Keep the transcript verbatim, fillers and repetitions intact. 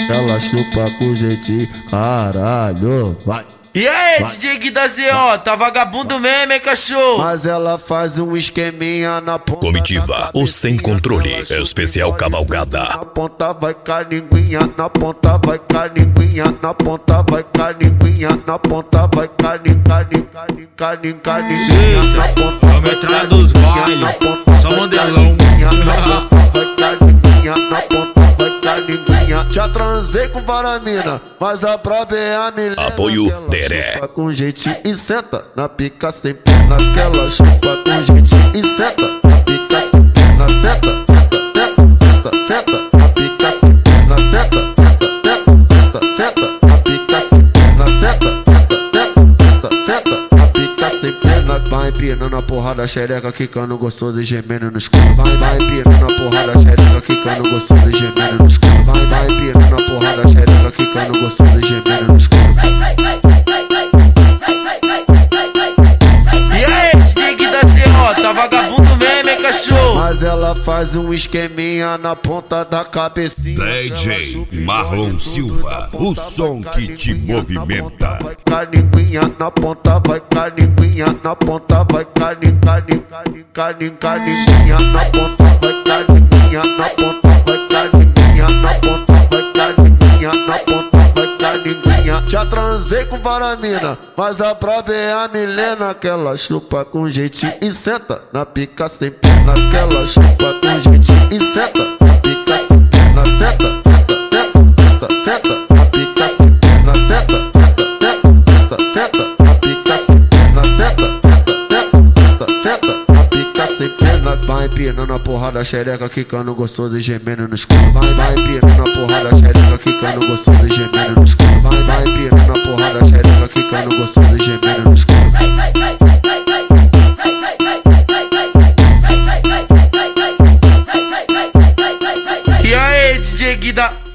ela chupa com jeitinho, caralho, vai. E aí, vai. D J Gui da Z O, tá vagabundo mesmo, hein, cachorro? Mas ela faz um esqueminha na ponta. Comitiva, o sem controle, especial cavalgada. Na ponta vai calinguinha, na ponta vai calinguinha, na ponta vai calinguinha, na ponta vai calinguinha, calinguinha, calinguinha, na ponta vai metralha dos bailes, só modelão. Na ponta vai calinguinha, na ponta vai calinguinha. Já transei com varamina, mas a braba é a milena. Apoio Deré. Chupa com jeitinho e senta na pica sem perna, que ela chupa com jeitinho e senta na pica sem perna, tenta, tenta, tenta, tenta, na pica sem perna, tenta, tenta, tenta, tenta, na pica sem perna, tenta, tenta, tenta, tenta, na pica sem perna. Vai empinando a porrada xereca, quicando gostoso e gemendo no escuro. Vai, vai empinando a porrada xereca, quicando gostoso e gemendo no escuro. Vai, vai empinando a porrada xereca, quicando gostoso e gemendo no escuro. Vagabundo mesmo, hein, cachorro? Mas ela faz um esqueminha na ponta da cabecinha. D J Marlon Silva, o som que te movimenta. Vai calinguinha, na ponta vai calinguinha, na ponta vai calinguinha, calinguinha, calinguinha, na ponta vai calinguinha, na ponta vai calinguinha, na ponta vai calinguinha, na ponta vai calinguinha. Já transei com varamina, mas a braba é a milena, que ela chupa com jeitinho e senta na pica sem perna, que ela chupa com jeitinho e senta na pica sem perna, tenta, tenta, tenta, tenta, na pica sem perna, tenta, tenta, tenta, tenta, na pica sem perna, tenta, tenta, tenta, tenta, na pica sem perna. Vai empinando a porrada xereca, quicando gostoso e gemendo no escuro. Vai, vai empinando a porrada xereca, quicando gostoso e gemendo no escuro. Vai, vai empinando a porrada xereca, quicando gostoso e gemendo no escuro. E aí, D J Gui da...